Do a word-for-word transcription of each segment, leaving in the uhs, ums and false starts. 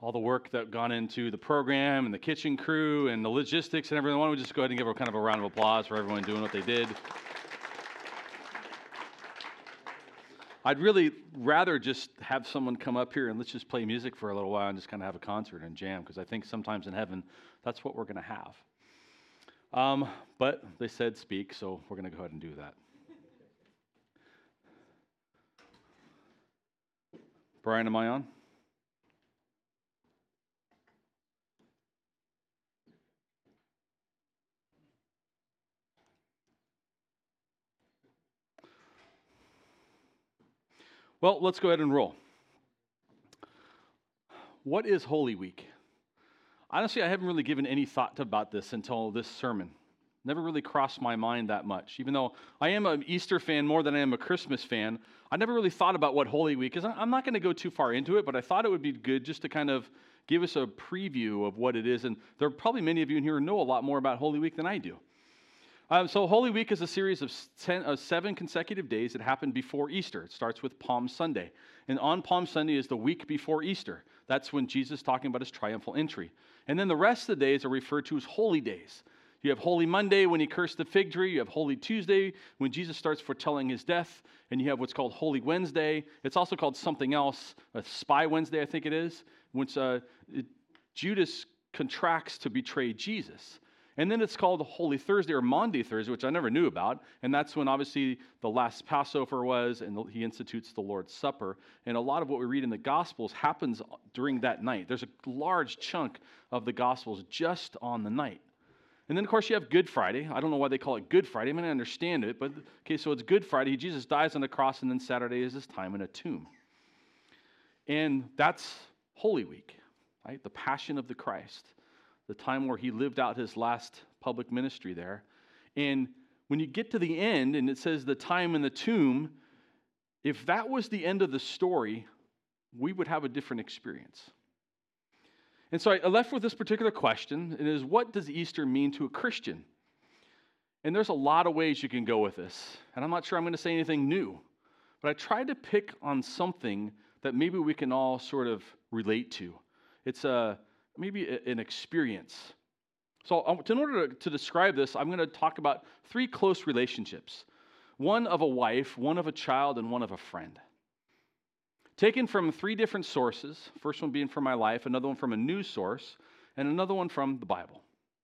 all the work that gone into the program and the kitchen crew and the logistics and everything. Why don't we just go ahead and give a kind of a round of applause for everyone doing what they did. I'd really rather just have someone come up here and let's just play music for a little while and just kind of have a concert and jam, because I think sometimes in heaven, that's what we're going to have. Um, but they said speak, so we're going to go ahead and do that. Brian, am I on? Well, let's go ahead and roll. What is Holy Week? Honestly, I haven't really given any thought about this until this sermon. Never really crossed my mind that much. Even though I am an Easter fan more than I am a Christmas fan, I never really thought about what Holy Week is. I'm not going to go too far into it, but I thought it would be good just to kind of give us a preview of what it is. And there are probably many of you in here who know a lot more about Holy Week than I do. Um, so Holy Week is a series of ten, uh, seven consecutive days that happen before Easter. It starts with Palm Sunday. And on Palm Sunday is the week before Easter. That's when Jesus is talking about his triumphal entry. And then the rest of the days are referred to as holy days. You have Holy Monday when he cursed the fig tree. You have Holy Tuesday when Jesus starts foretelling his death. And you have what's called Holy Wednesday. It's also called something else, a Spy Wednesday, I think it is, which uh, it, Judas contracts to betray Jesus. And then it's called Holy Thursday or Maundy Thursday, which I never knew about. And that's when obviously the last Passover was, and he institutes the Lord's Supper. And a lot of what we read in the Gospels happens during that night. There's a large chunk of the Gospels just on the night. And then, of course, you have Good Friday. I don't know why they call it Good Friday. I mean, I understand it. But, okay, so it's Good Friday. Jesus dies on the cross, and then Saturday is his time in a tomb. And that's Holy Week, right? The Passion of the Christ. The time where he lived out his last public ministry there. And when you get to the end, and it says the time in the tomb, if that was the end of the story, we would have a different experience. And so I left with this particular question, and it is, what does Easter mean to a Christian? And there's a lot of ways you can go with this, and I'm not sure I'm going to say anything new, but I tried to pick on something that maybe we can all sort of relate to. It's a maybe an experience. So in order to, to describe this, I'm going to talk about three close relationships. One of a wife, one of a child, and one of a friend. Taken from three different sources, first one being from my life, another one from a news source, and another one from the Bible.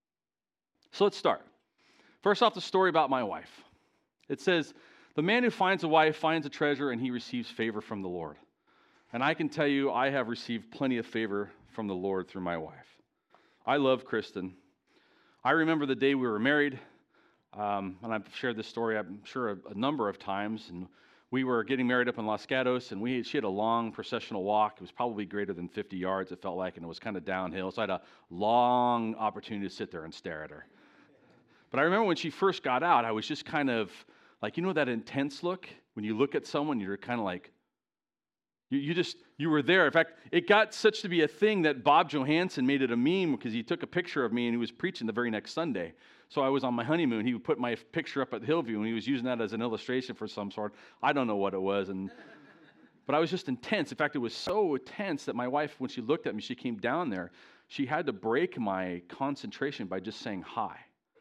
So let's start. First off, the story about my wife. It says, the man who finds a wife finds a treasure, and he receives favor from the Lord. And I can tell you, I have received plenty of favor from the Lord through my wife. I love Kristen. I remember the day we were married, um, and I've shared this story, I'm sure, a, a number of times, and we were getting married up in Los Gatos, and we she had a long processional walk. It was probably greater than fifty yards, it felt like, and it was kind of downhill, so I had a long opportunity to sit there and stare at her. But I remember when she first got out, I was just kind of like, you know that intense look? When you look at someone, you're kind of like, You, you just, you were there. In fact, it got such to be a thing that Bob Johansson made it a meme because he took a picture of me and he was preaching the very next Sunday. So I was on my honeymoon. He would put my picture up at Hillview and he was using that as an illustration for some sort. I don't know what it was. and But I was just intense. In fact, it was so intense that my wife, when she looked at me, she came down there. She had to break my concentration by just saying hi.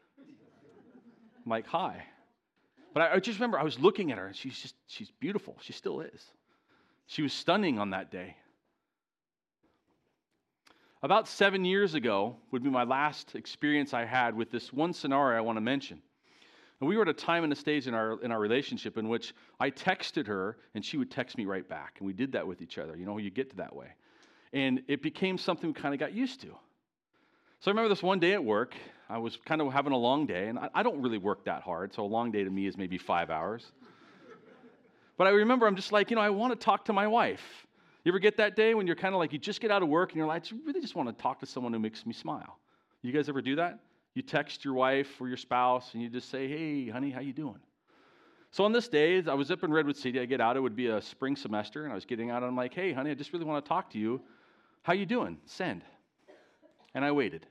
I'm like, hi. But I, I just remember I was looking at her and she's just, she's beautiful. She still is. She was stunning on that day. About seven years ago would be my last experience I had with this one scenario I want to mention. And we were at a time and a stage in our in our relationship in which I texted her and she would text me right back. And we did that with each other. You know, you get to that way. And it became something we kind of got used to. So I remember this one day at work. I was kind of having a long day. And I, I don't really work that hard. So a long day to me is maybe five hours. But I remember I'm just like, you know, I want to talk to my wife. You ever get that day when you're kind of like, you just get out of work and you're like, I really just want to talk to someone who makes me smile. You guys ever do that? You text your wife or your spouse and you just say, hey, honey, how you doing? So on this day, I was up in Redwood City. I get out. It would be a spring semester. And I was getting out. And I'm like, hey, honey, I just really want to talk to you. How you doing? Send. And I waited.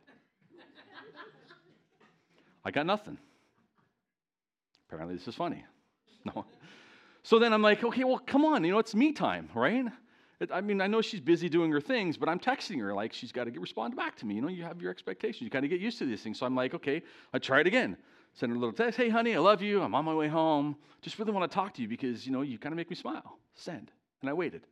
I got nothing. Apparently this is funny. No. So then I'm like, okay, well, come on. You know, it's me time, right? I mean, I know she's busy doing her things, but I'm texting her like she's got to get respond back to me. You know, you have your expectations. You kind of get used to these things. So I'm like, okay, I try it again. Send her a little text. Hey, honey, I love you. I'm on my way home. Just really want to talk to you because, you know, you kind of make me smile. Send. And I waited.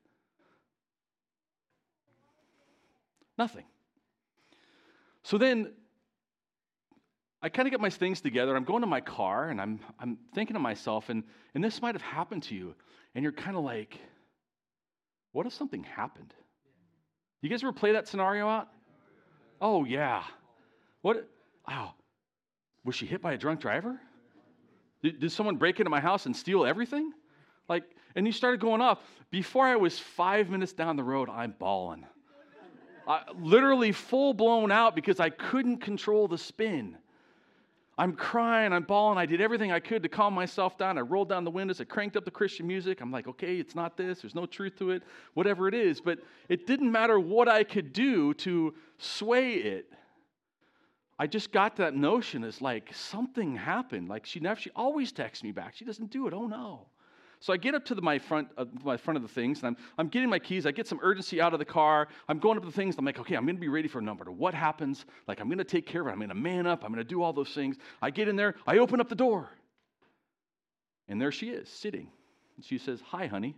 Nothing. So then I kind of get my things together. I'm going to my car, and I'm I'm thinking to myself, and, and this might have happened to you, and you're kind of like, what if something happened? You guys ever play that scenario out? Oh, yeah. What? Wow. Was she hit by a drunk driver? Did, did someone break into my house and steal everything? Like, and you started going off. Before I was five minutes down the road, I'm bawling. I, literally full blown out because I couldn't control the spin. I'm crying, I'm bawling. I did everything I could to calm myself down. I rolled down the windows, I cranked up the Christian music. I'm like, okay, it's not this, there's no truth to it, whatever it is. But it didn't matter what I could do to sway it. I just got that notion as like something happened. Like she never, she always texts me back. She doesn't do it. Oh no. So I get up to the, my front, uh, my front of the things, and I'm I'm getting my keys. I get some urgency out of the car. I'm going up to the things. I'm like, okay, I'm going to be ready for a number. What happens? Like I'm going to take care of it. I'm going to man up. I'm going to do all those things. I get in there. I open up the door, and there she is sitting. And she says, "Hi, honey."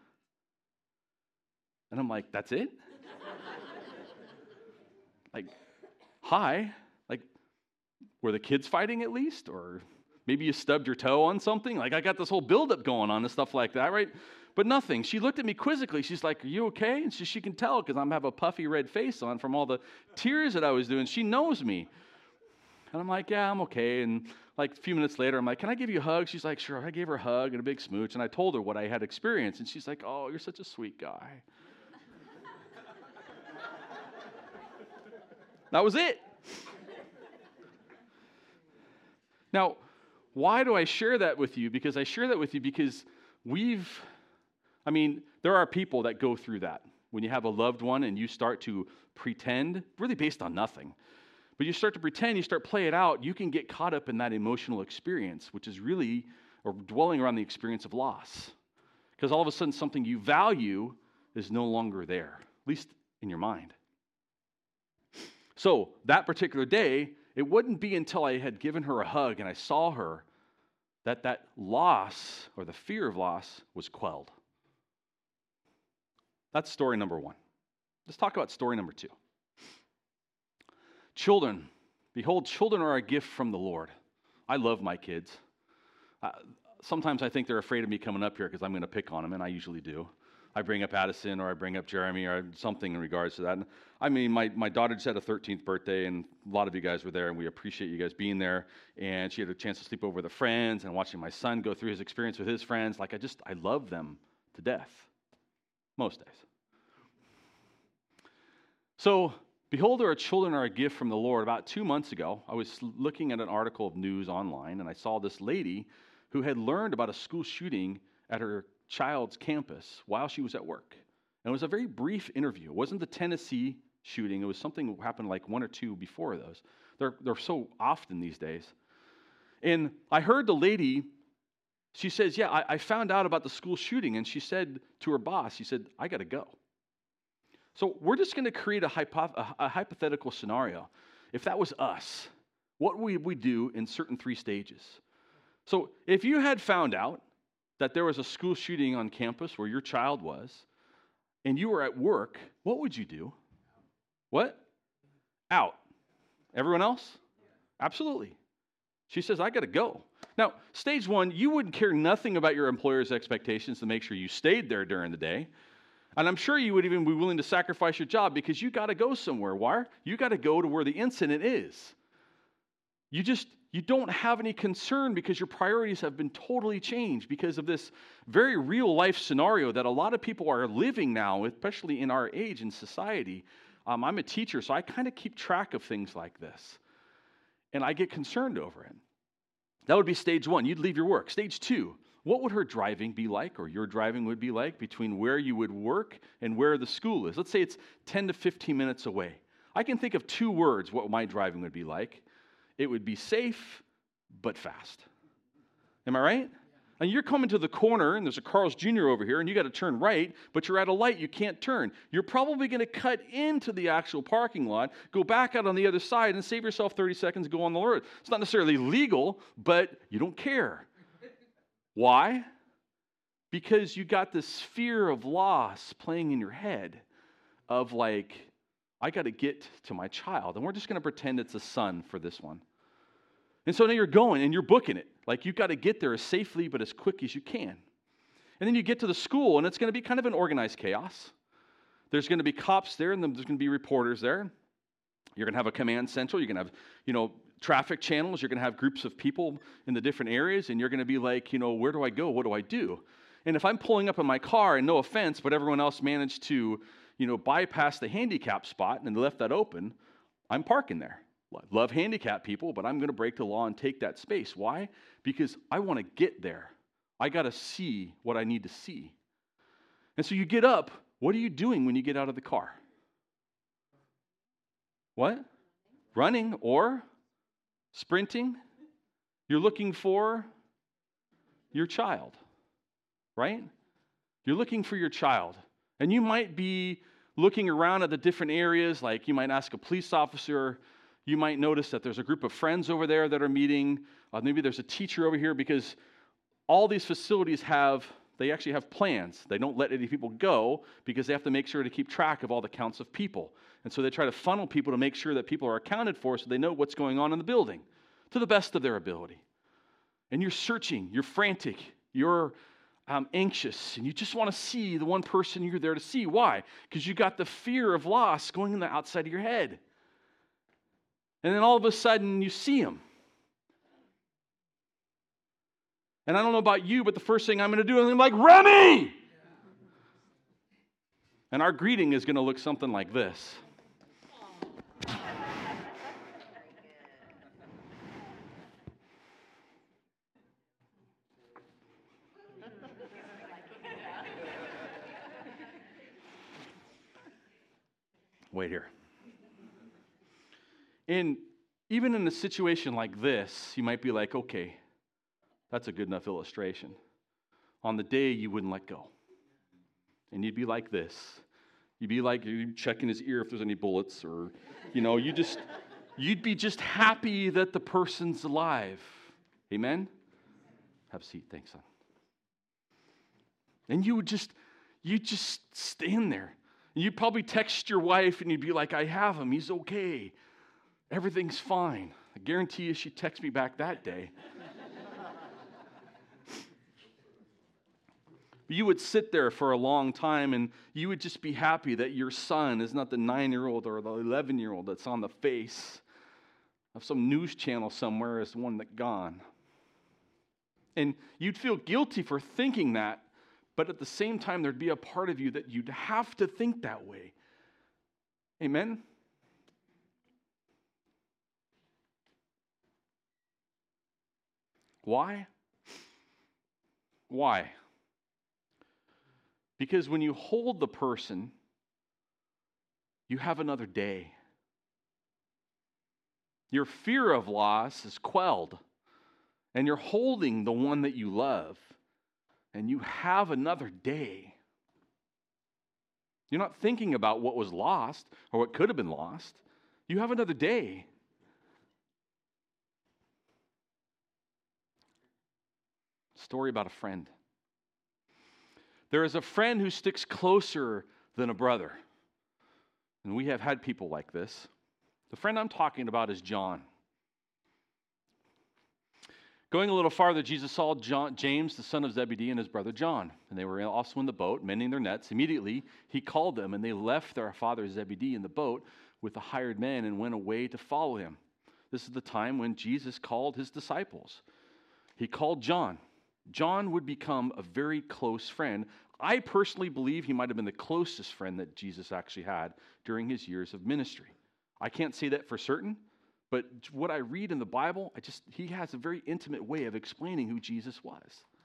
And I'm like, "That's it?" Like, hi. Like, were the kids fighting at least? Or maybe you stubbed your toe on something? Like, I got this whole buildup going on and stuff like that, right? But nothing. She looked at me quizzically. She's like, "Are you okay?" And she, she can tell because I'm have a puffy red face on from all the tears that I was doing. She knows me. And I'm like, "Yeah, I'm okay." And like a few minutes later, I'm like, "Can I give you a hug?" She's like, "Sure." I gave her a hug and a big smooch. And I told her what I had experienced. And she's like, "Oh, you're such a sweet guy." That was it. Now, why do I share that with you? Because I share that with you because we've, I mean, there are people that go through that. When you have a loved one and you start to pretend, really based on nothing, but you start to pretend, you start play it out, you can get caught up in that emotional experience, which is really, or dwelling around the experience of loss. Because all of a sudden something you value is no longer there, at least in your mind. So that particular day, it wouldn't be until I had given her a hug and I saw her that that loss or the fear of loss was quelled. That's story number one. Let's talk about story number two. Children. Behold, children are a gift from the Lord. I love my kids. Uh, sometimes I think they're afraid of me coming up here because I'm going to pick on them, and I usually do. I bring up Addison or I bring up Jeremy or something in regards to that. And I mean, my, my daughter just had a thirteenth birthday, and a lot of you guys were there, and we appreciate you guys being there. And she had a chance to sleep over with her friends and watching my son go through his experience with his friends. Like, I just, I love them to death, most days. So, behold, our children are a gift from the Lord. About two months ago, I was looking at an article of news online, and I saw this lady who had learned about a school shooting at her child's campus while she was at work. And it was a very brief interview. It wasn't the Tennessee shooting. It was something that happened like one or two before those. They're, they're so often these days. And I heard the lady, she says, yeah, I, I found out about the school shooting. And she said to her boss, she said, I got to go. So we're just going to create a, hypo- a, a hypothetical scenario. If that was us, what would we do in certain three stages? So if you had found out that there was a school shooting on campus where your child was, and you were at work, what would you do? What? Out. Everyone else? Absolutely. She says, I got to go. Now, stage one, you wouldn't care nothing about your employer's expectations to make sure you stayed there during the day. And I'm sure you would even be willing to sacrifice your job because you got to go somewhere. Why? You got to go to where the incident is. You just, you don't have any concern because your priorities have been totally changed because of this very real life scenario that a lot of people are living now, especially in our age and society. Um, I'm a teacher, so I kind of keep track of things like this. And I get concerned over it. That would be stage one. You'd leave your work. Stage two, what would her driving be like, or your driving would be like, between where you would work and where the school is? Let's say it's ten to fifteen minutes away. I can think of two words what my driving would be like. It would be safe, but fast. Am I right? And you're coming to the corner, and there's a Carl's Junior over here, and you got to turn right, but you're at a light, you can't turn. You're probably going to cut into the actual parking lot, go back out on the other side, and save yourself thirty seconds to go on the road. It's not necessarily legal, but you don't care. Why? Because you got this fear of loss playing in your head of like, I got to get to my child. And we're just going to pretend it's a son for this one. And so now you're going and you're booking it. Like you've got to get there as safely but as quick as you can. And then you get to the school and it's going to be kind of an organized chaos. There's going to be cops there and there's going to be reporters there. You're going to have a command central. You're going to have, you know, traffic channels. You're going to have groups of people in the different areas and you're going to be like, you know, where do I go? What do I do? And if I'm pulling up in my car and no offense, but everyone else managed to, you know, bypass the handicap spot and left that open, I'm parking there. Love handicapped people, but I'm going to break the law and take that space. Why? Because I want to get there. I got to see what I need to see. And so you get up. What are you doing when you get out of the car? What? Running or sprinting? You're looking for your child, right? You're looking for your child. And you might be looking around at the different areas, like you might ask a police officer. You might notice that there's a group of friends over there that are meeting. Uh, maybe there's a teacher over here because all these facilities have, they actually have plans. They don't let any people go because they have to make sure to keep track of all the counts of people. And so they try to funnel people to make sure that people are accounted for so they know what's going on in the building to the best of their ability. And you're searching, you're frantic, you're um, anxious, and you just want to see the one person you're there to see. Why? Because you got the fear of loss going in the outside of your head. And then all of a sudden, you see him. And I don't know about you, but the first thing I'm going to do is I'm like, Remy! And our greeting is going to look something like this. Wait here. And even in a situation like this, you might be like, okay, that's a good enough illustration. On the day you wouldn't let go. And you'd be like this. You'd be like, you'd checking his ear if there's any bullets, or, you know, you just, you'd be just happy that the person's alive. Amen? Have a seat, thanks, son. And you would just, you'd just stand there. And you'd probably text your wife and you'd be like, I have him, he's okay. Everything's fine. I guarantee you she texted me back that day. You would sit there for a long time and you would just be happy that your son is not the nine-year-old or the eleven-year-old that's on the face of some news channel somewhere as the one that's gone. And you'd feel guilty for thinking that, but at the same time, there'd be a part of you that you'd have to think that way. Amen? Why? Why? Because when you hold the person, you have another day. Your fear of loss is quelled, and you're holding the one that you love, and you have another day. You're not thinking about what was lost or what could have been lost. You have another day. Story about a friend. There is a friend who sticks closer than a brother. And we have had people like this. The friend I'm talking about is John. Going a little farther, Jesus saw John, James, the son of Zebedee, and his brother John. And they were also in the boat, mending their nets. Immediately, he called them, and they left their father Zebedee in the boat with the hired men and went away to follow him. This is the time when Jesus called his disciples. He called John. John would become a very close friend. I personally believe he might have been the closest friend that Jesus actually had during his years of ministry. I can't say that for certain, but what I read in the Bible, I just he has a very intimate way of explaining who Jesus was.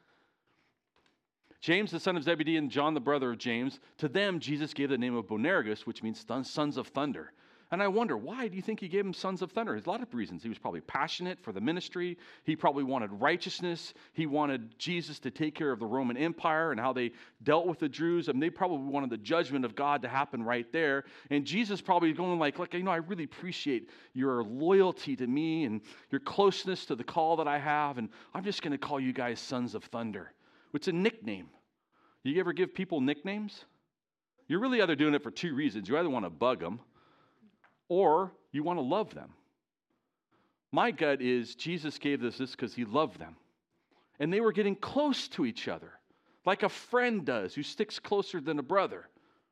James, the son of Zebedee, and John, the brother of James, to them, Jesus gave the name of Boanerges, which means sons of thunder. And I wonder, why do you think he gave them sons of thunder? There's a lot of reasons. He was probably passionate for the ministry. He probably wanted righteousness. He wanted Jesus to take care of the Roman Empire and how they dealt with the Jews. And they probably wanted the judgment of God to happen right there. And Jesus probably going like, look, you know, I really appreciate your loyalty to me and your closeness to the call that I have. And I'm just going to call you guys sons of thunder. It's a nickname. You ever give people nicknames? You're really either doing it for two reasons. You either want to bug them, or you want to love them. My gut is Jesus gave this this because he loved them. And they were getting close to each other, like a friend does who sticks closer than a brother.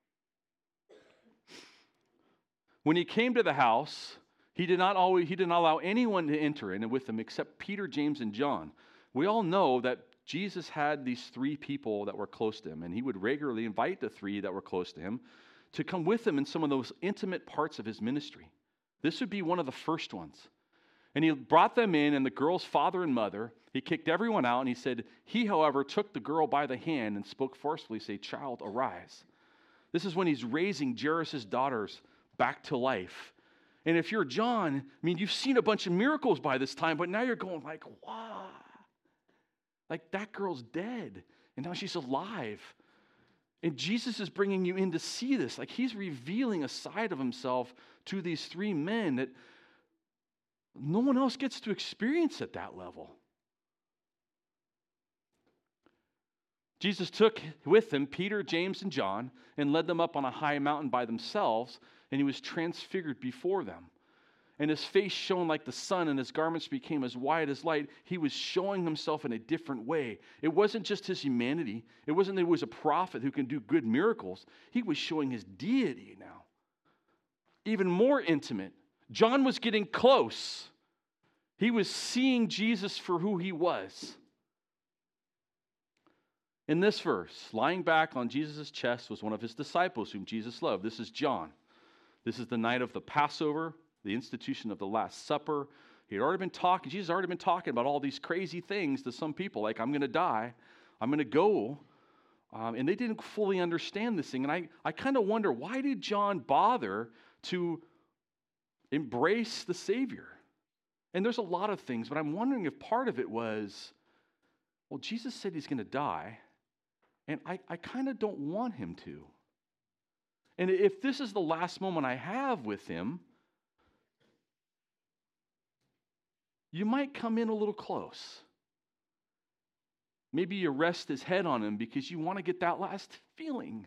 When he came to the house, he did not always he did not allow anyone to enter in with him except Peter, James, and John. We all know that Jesus had these three people that were close to him, and he would regularly invite the three that were close to him to come with him in some of those intimate parts of his ministry. This would be one of the first ones. And he brought them in, and the girl's father and mother, he kicked everyone out, and he said, he, however, took the girl by the hand and spoke forcefully, say, child, arise. This is when he's raising Jairus' daughters back to life. And if you're John, I mean, you've seen a bunch of miracles by this time, but now you're going like, wow. Like, that girl's dead, and now she's alive. And Jesus is bringing you in to see this. Like, he's revealing a side of himself to these three men that no one else gets to experience at that level. Jesus took with him Peter, James, and John and led them up on a high mountain by themselves, and he was transfigured before them. And his face shone like the sun, and his garments became as white as light. He was showing himself in a different way. It wasn't just his humanity. It wasn't that he was a prophet who can do good miracles. He was showing his deity now. Even more intimate. John was getting close. He was seeing Jesus for who he was. In this verse, lying back on Jesus' chest was one of his disciples whom Jesus loved. This is John. This is the night of the Passover, the institution of the Last Supper. He had already been talking, Jesus had already been talking about all these crazy things to some people, like, I'm going to die, I'm going to go. Um, and they didn't fully understand this thing. And I, I kind of wonder, why did John bother to embrace the Savior? And there's a lot of things, but I'm wondering if part of it was, well, Jesus said he's going to die, and I, I kind of don't want him to. And if this is the last moment I have with him, you might come in a little close. Maybe you rest his head on him because you want to get that last feeling.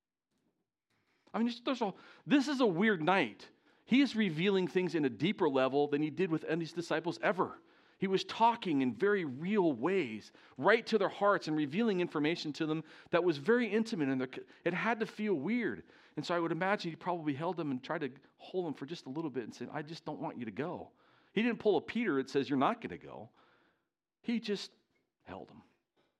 I mean, there's a, this is a weird night. He is revealing things in a deeper level than he did with any of his disciples ever. He was talking in very real ways, right to their hearts, and revealing information to them that was very intimate, and it had to feel weird. And so I would imagine he probably held them and tried to hold them for just a little bit and said, I just don't want you to go. He didn't pull a Peter that says, you're not going to go. He just held him.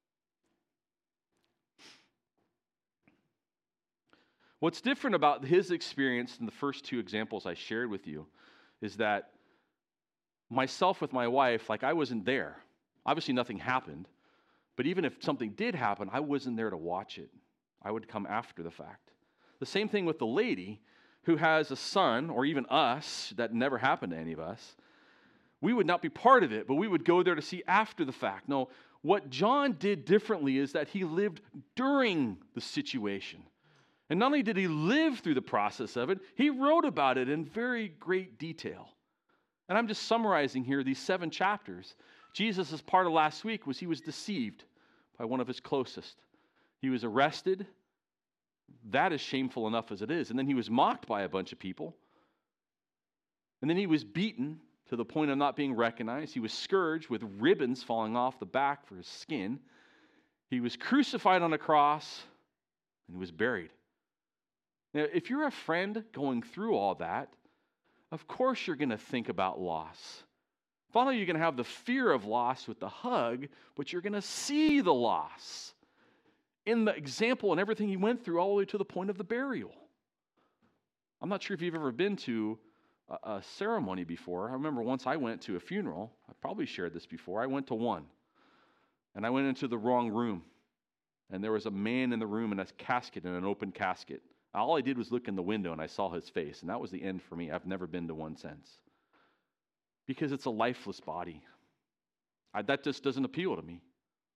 What's different about his experience in the first two examples I shared with you is that myself with my wife, like, I wasn't there. Obviously nothing happened, but even if something did happen, I wasn't there to watch it. I would come after the fact. The same thing with the lady who has a son, or even us, that never happened to any of us. We would not be part of it, but we would go there to see after the fact. No, what John did differently is that he lived during the situation. And not only did he live through the process of it, he wrote about it in very great detail. And I'm just summarizing here these seven chapters. Jesus, as part of last week, was he was deceived by one of his closest. He was arrested. That is shameful enough as it is. And then he was mocked by a bunch of people. And then he was beaten to the point of not being recognized. He was scourged with ribbons falling off the back for his skin. He was crucified on a cross, and he was buried. Now, if you're a friend going through all that, of course you're going to think about loss. Not only are you going to have the fear of loss with the hug, but you're going to see the loss in the example and everything he went through all the way to the point of the burial. I'm not sure if you've ever been to a, a ceremony before. I remember once I went to a funeral. I probably shared this before. I went to one, and I went into the wrong room, and there was a man in the room in a casket, in an open casket, All I did was look in the window and I saw his face, and that was the end for me. I've never been to one since. Because it's a lifeless body. I, that just doesn't appeal to me.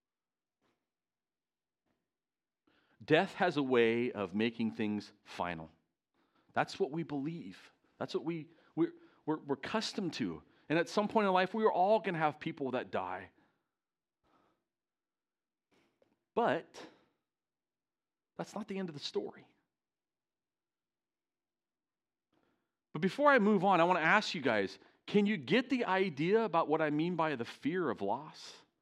Death has a way of making things final. That's what we believe. That's what we, we're, we're, we're accustomed to. And at some point in life, we are all going to have people that die. But that's not the end of the story. But before I move on, I want to ask you guys, can you get the idea about what I mean by the fear of loss?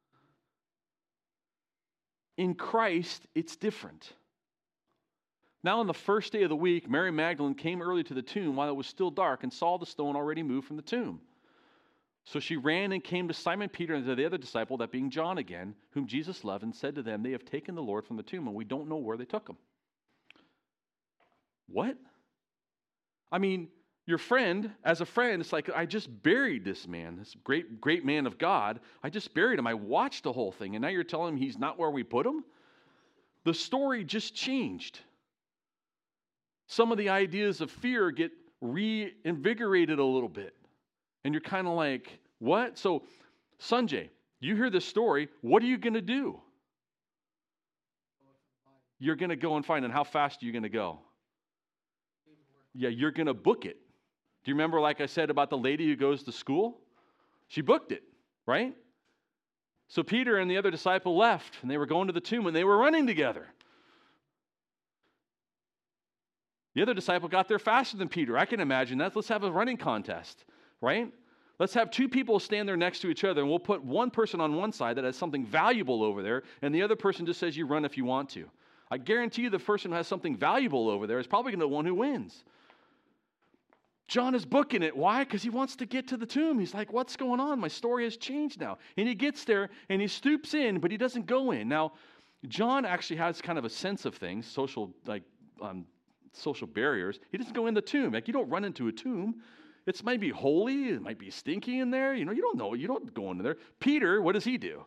In Christ, it's different. Now on the first day of the week, Mary Magdalene came early to the tomb while it was still dark and saw the stone already moved from the tomb. So she ran and came to Simon Peter and to the other disciple, that being John again, whom Jesus loved, and said to them, they have taken the Lord from the tomb, and we don't know where they took him. What? I mean, your friend, as a friend, it's like, I just buried this man, this great, great man of God. I just buried him. I watched the whole thing, and now you're telling him he's not where we put him? The story just changed. Some of the ideas of fear get reinvigorated a little bit. And you're kind of like, what? So, Sanjay, you hear this story. What are you going to do? You're going to go and find it. And how fast are you going to go? Yeah, you're going to book it. Do you remember, like I said, about the lady who goes to school? She booked it, right? So Peter and the other disciple left, and they were going to the tomb, and they were running together. The other disciple got there faster than Peter. I can imagine that. Let's have a running contest, right? Let's have two people stand there next to each other, and we'll put one person on one side that has something valuable over there, and the other person just says you run if you want to. I guarantee you the person who has something valuable over there is probably going to be the one who wins. John is booking it. Why? Because he wants to get to the tomb. He's like, what's going on? My story has changed now. And he gets there, and he stoops in, but he doesn't go in. Now, John actually has kind of a sense of things, social, like, um, social barriers. He doesn't go in the tomb. Like, you don't run into a tomb. It might be holy. It might be stinky in there. You know, you don't know. You don't go into there. Peter, what does he do?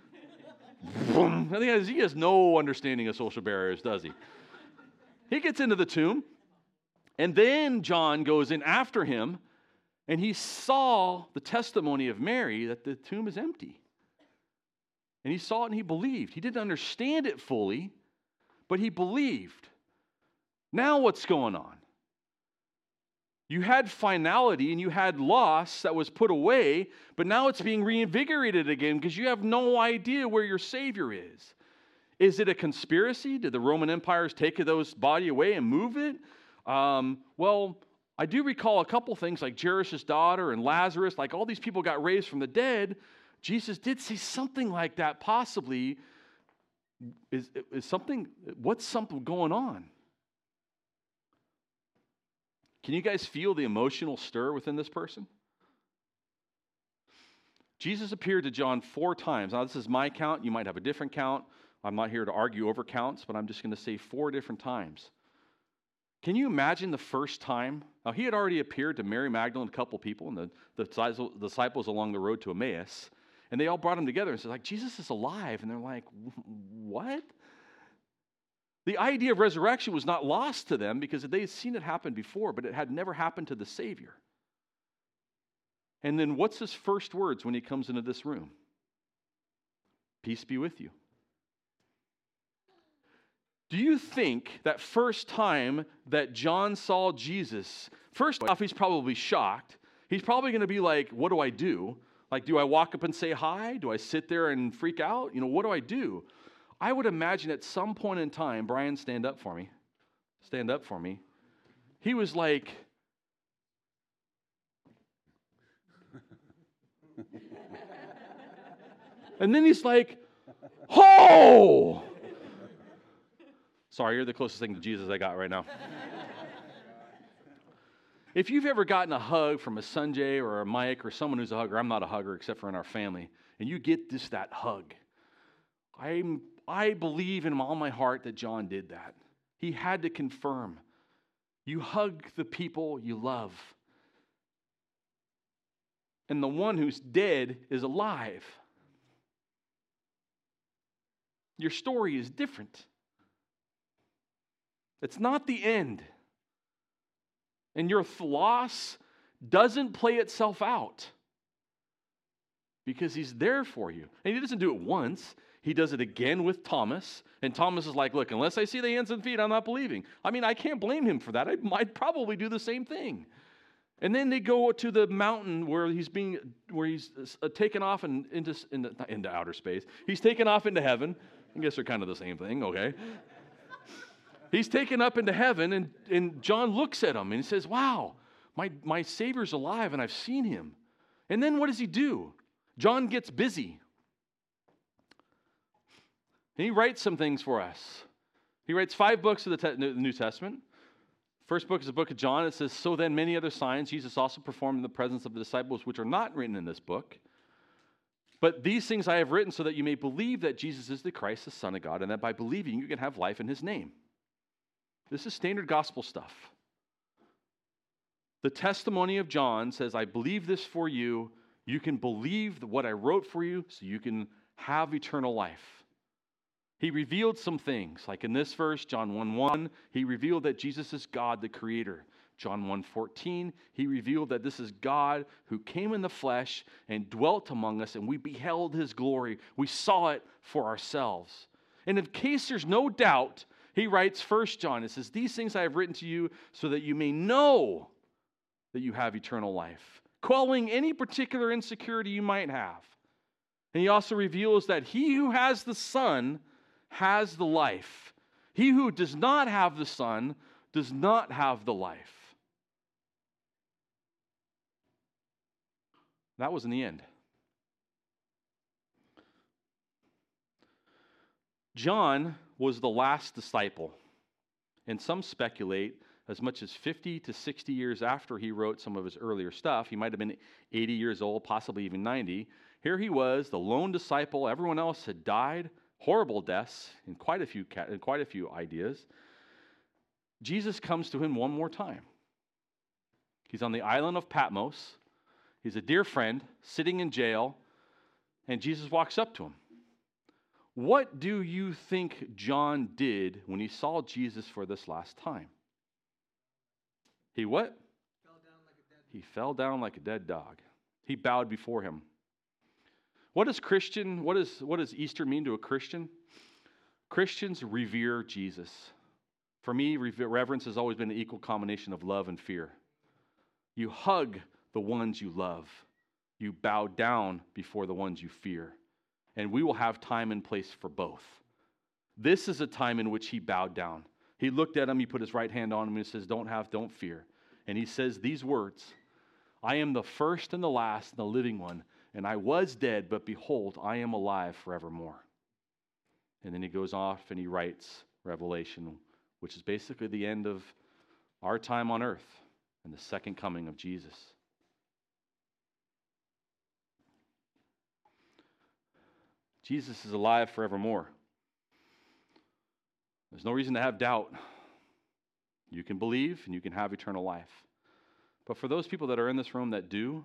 I think he has no understanding of social barriers, does he? He gets into the tomb. And then John goes in after him, and he saw the testimony of Mary that the tomb is empty. And he saw it and he believed. He didn't understand it fully, but he believed. Now what's going on? You had finality and you had loss that was put away, but now it's being reinvigorated again because you have no idea where your Savior is. Is it a conspiracy? Did the Roman empires take those body away and move it? Um, well, I do recall a couple things like Jairus' daughter and Lazarus, like all these people got raised from the dead. Jesus did say something like that possibly. Is, is something, what's something going on? Can you guys feel the emotional stir within this person? Jesus appeared to John four times. Now, this is my count. You might have a different count. I'm not here to argue over counts, but I'm just going to say four different times. Can you imagine the first time? Now, he had already appeared to Mary Magdalene, a couple people, and the, the disciples along the road to Emmaus, and they all brought him together and said, like, Jesus is alive. And they're like, what? The idea of resurrection was not lost to them because they had seen it happen before, but it had never happened to the Savior. And then what's his first words when he comes into this room? Peace be with you. Do you think that first time that John saw Jesus, first off, he's probably shocked. He's probably going to be like, what do I do? Like, do I walk up and say hi? Do I sit there and freak out? You know, what do I do? I would imagine at some point in time, Brian, stand up for me. Stand up for me. He was like, and then he's like, oh! Sorry, you're the closest thing to Jesus I got right now. If you've ever gotten a hug from a Sanjay or a Mike or someone who's a hugger, I'm not a hugger except for in our family, and you get just that hug, I'm, I believe in all my heart that John did that. He had to confirm. You hug the people you love. And the one who's dead is alive. Your story is different. It's not the end. And your loss doesn't play itself out because he's there for you. And he doesn't do it once. He does it again with Thomas. And Thomas is like, look, unless I see the hands and feet, I'm not believing. I mean, I can't blame him for that. I might probably do the same thing. And then they go to the mountain where he's being, where he's uh, taken off and into, into, not into outer space. He's taken off into heaven. I guess they're kind of the same thing, okay? He's taken up into heaven, and, and John looks at him and he says, wow, my, my Savior's alive and I've seen him. And then what does he do? John gets busy. And he writes some things for us. He writes five books of the, te- the New Testament. First book is the book of John. It says, so then many other signs Jesus also performed in the presence of the disciples, which are not written in this book. But these things I have written so that you may believe that Jesus is the Christ, the Son of God, and that by believing you can have life in his name. This is standard gospel stuff. The testimony of John says, I believe this for you. You can believe what I wrote for you so you can have eternal life. He revealed some things, like in this verse, John one one, he revealed that Jesus is God, the Creator. John one fourteen, he revealed that this is God who came in the flesh and dwelt among us, and we beheld his glory. We saw it for ourselves. And in case there's no doubt, he writes First John, it says, these things I have written to you so that you may know that you have eternal life, quelling any particular insecurity you might have. And he also reveals that he who has the Son has the life. He who does not have the Son does not have the life. That was in the end. John was the last disciple, and some speculate as much as fifty to sixty years after he wrote some of his earlier stuff. He might have been eighty years old, possibly even ninety. Here he was, the lone disciple. Everyone else had died, horrible deaths, in quite a few, in quite a few ideas. Jesus comes to him one more time. He's on the island of Patmos. He's a dear friend sitting in jail, and Jesus walks up to him. What do you think John did when he saw Jesus for this last time? He what? Fell down like a dead He fell down like a dead dog. He bowed before him. What does Christian, what is what does Easter mean to a Christian? Christians revere Jesus. For me, reverence has always been an equal combination of love and fear. You hug the ones you love. You bow down before the ones you fear. And we will have time and place for both. This is a time in which he bowed down. He looked at him, he put his right hand on him, and he says, don't have, don't fear. And he says these words, I am the first and the last and the living one, and I was dead, but behold, I am alive forevermore. And then he goes off and he writes Revelation, which is basically the end of our time on earth and the second coming of Jesus. Jesus is alive forevermore. There's no reason to have doubt. You can believe and you can have eternal life. But for those people that are in this room that do,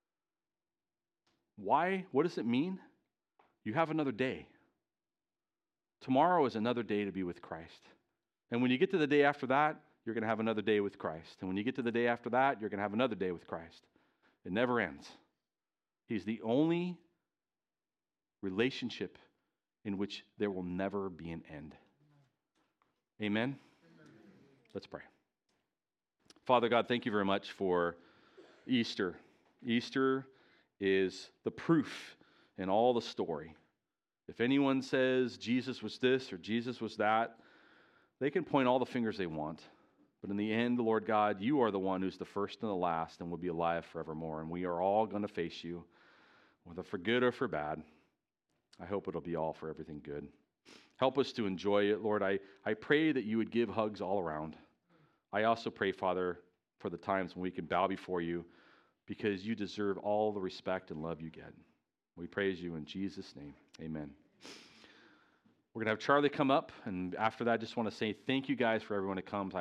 why? What does it mean? You have another day. Tomorrow is another day to be with Christ. And when you get to the day after that, you're going to have another day with Christ. And when you get to the day after that, you're going to have another day with Christ. It never ends. He's the only relationship in which there will never be an end. Amen? Amen? Let's pray. Father God, thank you very much for Easter. Easter is the proof in all the story. If anyone says Jesus was this or Jesus was that, they can point all the fingers they want. But in the end, Lord God, you are the one who's the first and the last and will be alive forevermore. And we are all going to face you, whether for good or for bad. I hope it'll be all for everything good. Help us to enjoy it, Lord. I, I pray that you would give hugs all around. I also pray, Father, for the times when we can bow before you because you deserve all the respect and love you get. We praise you in Jesus' name. Amen. We're going to have Charlie come up, and after that, I just want to say thank you guys for everyone that comes. I